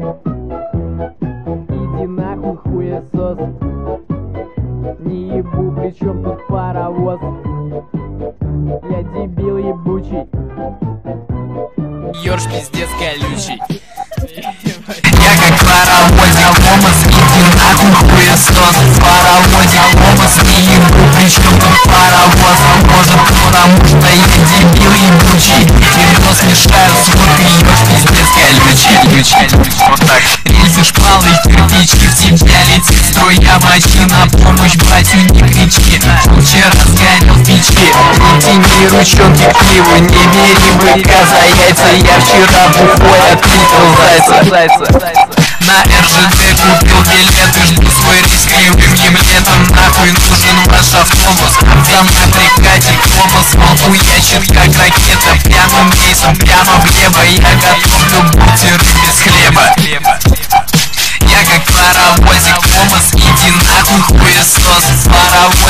Иди нахуй, хуесос. Не ебу, причем тут паровоз. Я дебил ебучий. Ёрш пиздец колючий. Я как паровозик, ломас, иди нахуй, хуесос. Паровозик, ломас, не ебу, причем тут паровоз. Может, потому что я дебил ебучий. Перенос мешаю с водкой, ёрш пиздец колючий. Вот так. Рельсы, шпалы, кирпичи, в тебя летит струя мочи. На помощь, батю, не кричи. Вчера сгорел в печи. Не тяни ручонки к пиву, не бери быка за яйца. Я вчера бухой откликал зайца. На РЖД купил билеты, жду свой рейс кривым летом. Нахуй нужен ваш автобус, за мной прикатит глобус. Он хуячит как ракета, прямым рейсом, прямо в небо. Я готовлю бутеры без хлеба. Я как паровозик, ломас, иди нахуй, хуесос. Паровозик,